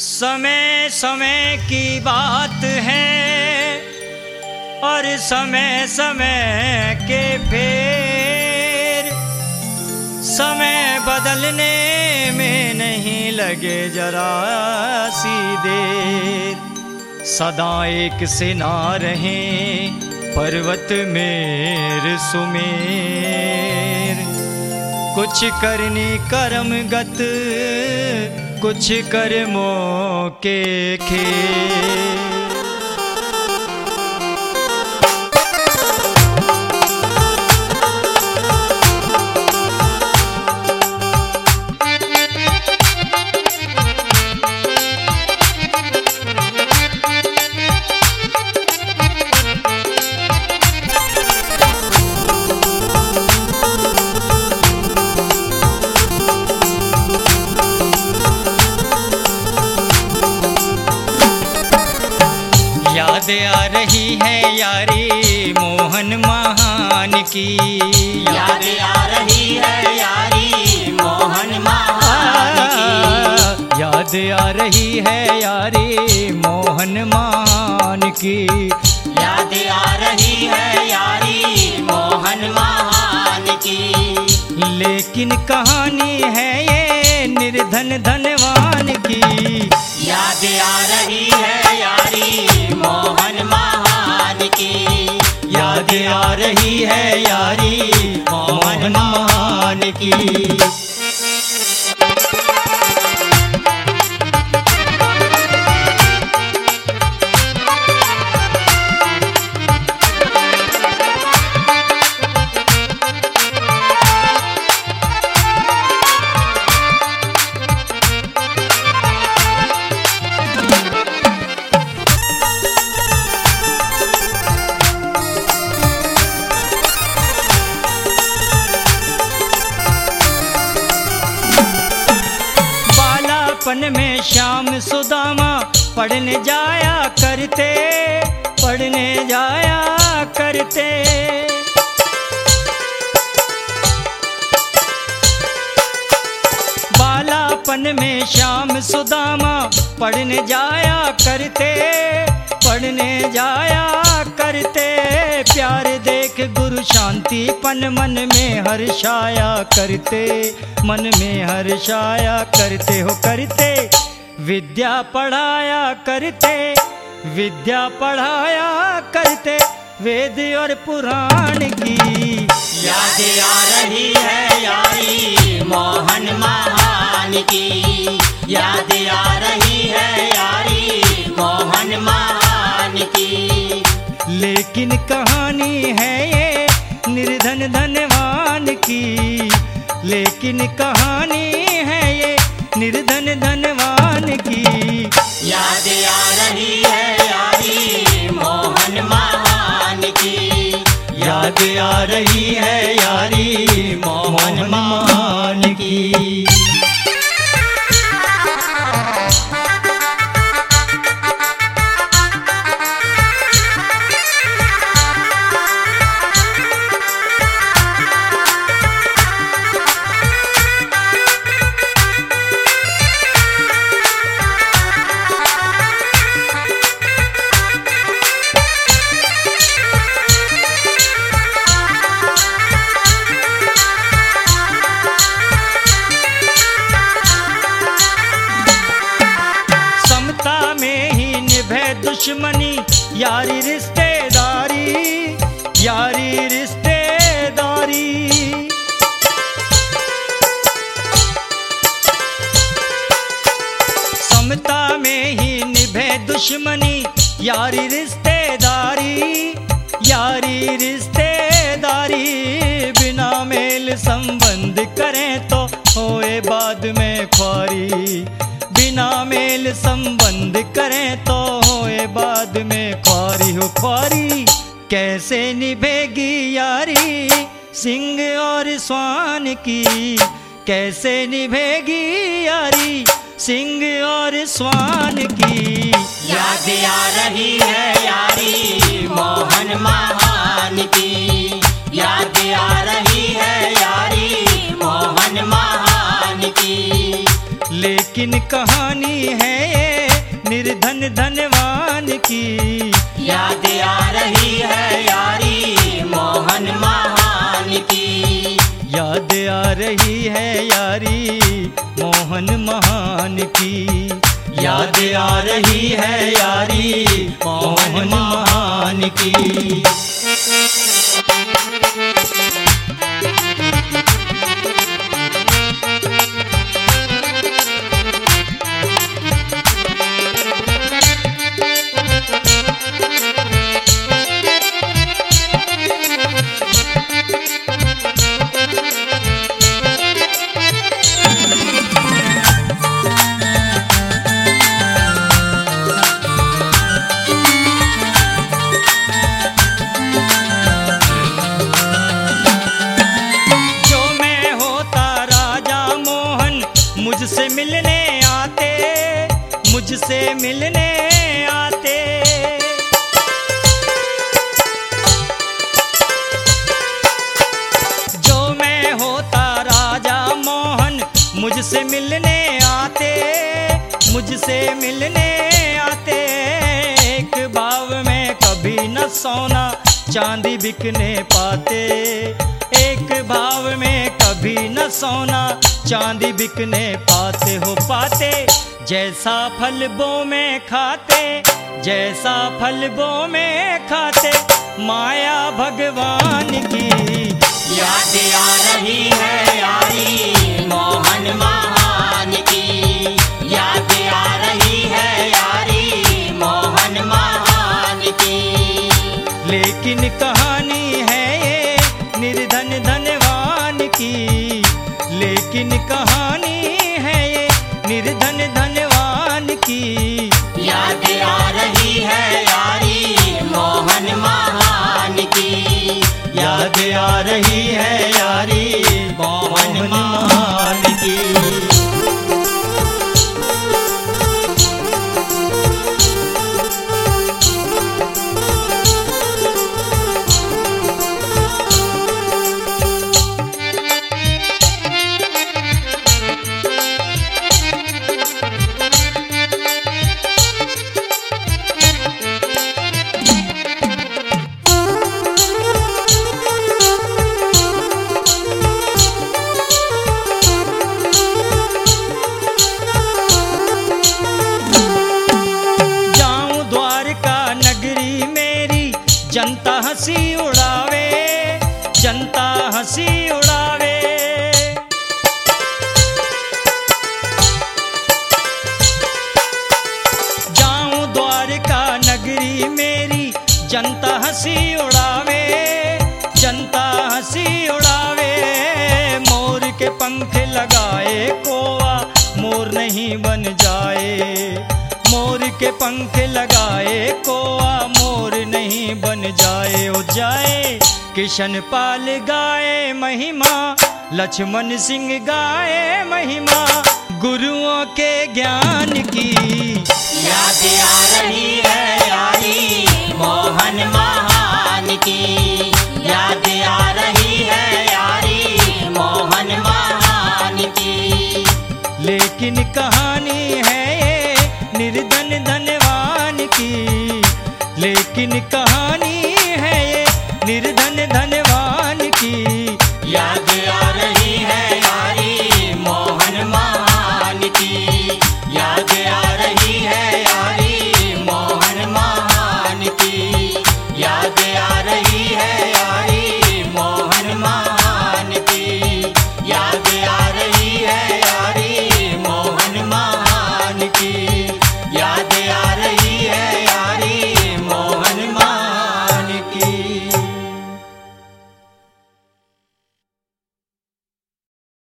समय समय की बात है और समय समय के फेर, समय बदलने में नहीं लगे जरा सी देर। सदा एक से ना रहें पर्वत मेर सुमेर, कुछ करनी कर्मगत कुछ कर्मों के खेल। याद आ रही है यारी मोहन महान की, याद आ रही है यारी मोहन महान की, याद आ रही है यारी मोहन महान की, याद आ रही है यारी मोहन महान की। लेकिन कहानी है ये निर्धन धनवान की, याद आ रही है यारी मोहन महान की, याद आ रही है यारी मोहन महान की। बचपन में श्याम सुदामा पढ़ने जाया करते, पढ़ने जाया करते। बालापन में श्याम सुदामा पढ़ने जाया करते, पढ़ने जाया करते। प्यार देख गुरु शांतिपन मन में हर्षाया करते, मन में हर्षाया करते हो करते। विद्या पढ़ाया करते, विद्या पढ़ाया करते, वेद और पुराण की याद आ रही है यारी मोहन महान की, याद आ रही है यारी मोहन महान की। लेकिन कहानी है ये निर्धन धनवान की, लेकिन कहानी है ये निर्धन धनवान की। याद आ रही है यारी मोहन महान की, याद आ रही है यारी मोहन महान की। दुश्मनी यारी रिश्तेदारी, यारी रिश्तेदारी। समता में ही निभे दुश्मनी यारी रिश्तेदारी, यारी रिश्तेदारी। बिना मेल संबंध करें तो होए बाद में ख्वारी, बिना मेल संबंध करें तो होए बाद में ख्वारी हो ख्वारी। कैसे निभेगी यारी सिंह और स्वान की, कैसे निभेगी यारी सिंह और स्वान की। याद आ रही है यारी मोहन महान की, याद आ रही है यारी मोहन महान की। लेकिन कहानी है ये निर्धन धनवान की। याद आ रही है यारी मोहन महान की। याद आ रही है यारी मोहन महान की। याद आ रही है यारी मोहन महान की। मुझसे मिलने आते, मुझसे मिलने आते। जो मैं होता राजा मोहन मुझसे मिलने आते, मुझसे मिलने आते। एक भाव में कभी न सोना चांदी बिकने पाते। एक भाव में कभी न सोना चांदी बिकने पाते हो पाते। जैसा फल बो में खाते, जैसा फल बो में खाते, माया भगवान की। याद आ रही है यारी मोहन महान की। याद आ रही है यारी मोहन महान की। लेकिन कहानी है ये निर्धन धनवान की। लेकिन कहानी है ये निर्धन धनवान की। याद आ रही है यारी मोहन महान की। याद आ रही है यारी मोहन महान की। जनता हंसी उड़ावे, जनता हंसी उड़ावे। जाऊं द्वारका नगरी मेरी जनता हंसी उड़ावे, जनता हंसी उड़ावे। मोर के पंख लगाए कोवा मोर नहीं बन जाए। मोर के पंख लगाए कोवा मोर नहीं बन जाए। ओ जाए किशन पाल गाए महिमा, लक्ष्मण सिंह गाए महिमा गुरुओं के ज्ञान की। याद आ रही है यारी मोहन महान की। याद आ रही है यारी मोहन महान की। लेकिन कहानी है ये निर्धन धनवान की। लेकिन कहानी है ये निर्धन धनवान की। याद आ रही है यारी मोहन महान की। याद आ रही है यारी मोहन महान की। याद आ रही है यारी